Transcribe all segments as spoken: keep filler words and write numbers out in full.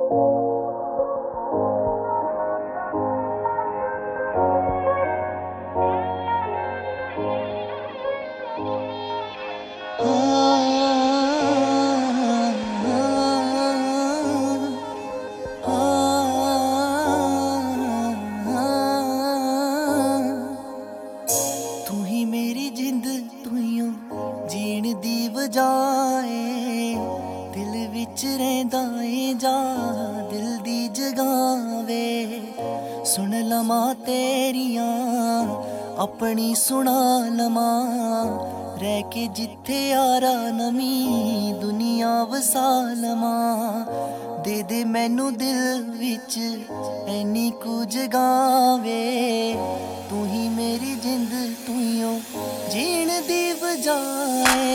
तू ही मेरी जिंद तू ही जीण दी वजाए दिल विच रहिंदा ए जा दिल दी जगावे सुन लमा तेरियां अपनी सुना लमा रह के जिथे यारा नमी दुनिया वसा लमा दे दे मैनू दिल विच ऐनी कु जगावे तू ही मेरी जिंद तू ही जीण दी वजाए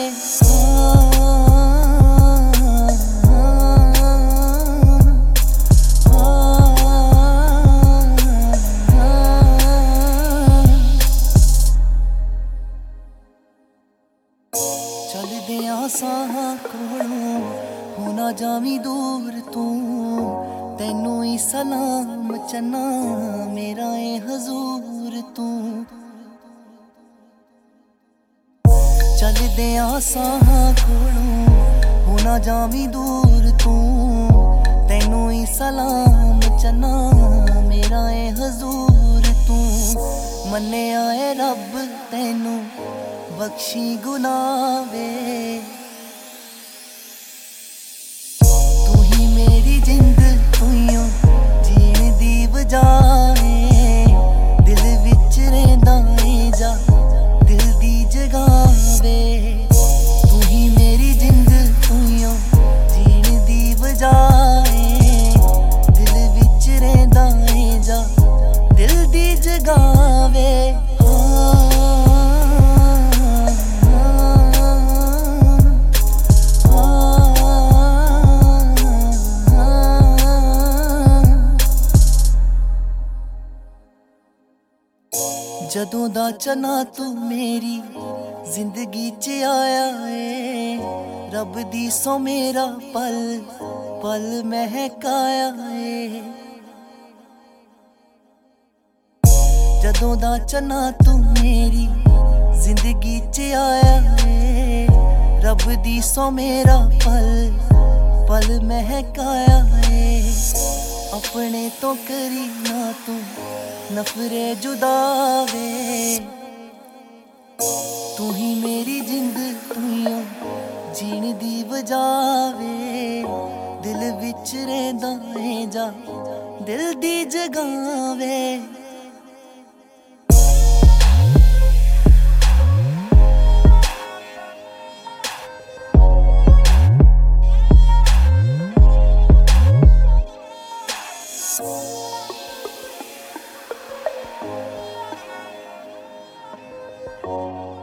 चलदियां साहां कोलों हो ना जावी दूर तू तैनू ही सलाम चन्ना मेरा ए हजूर तू चलदियां साहां कोलों हो ना जावी दूर तू तैनू ही सलाम चन्ना मेरा ए हजूर तू मन्निया ए रब तैनू बख्शी गुनावे तू ही मेरी जिंद तू ही जीण दी वजाए दिल विच रहिंदा ए जा दिल दी जगावे तू ही मेरी जिंद तू ही जीण दी वजाए दिल विच रहिंदा ए जा दिल दी जगावे जदों दा चना तू मेरी जिंदगी च आया है रब दी सौ मेरा पल पल महकाया है जदों दा चना तू मेरी जिंदगी च आया है रब दी सौ मेरा पल पल महकाया है अपने तो करी ना तू नफरे जुदावे तू ही मेरी जिंद तू ही जीण दी वजावे दिल विच रहिंदा ए जा दिल दी जगावे Oh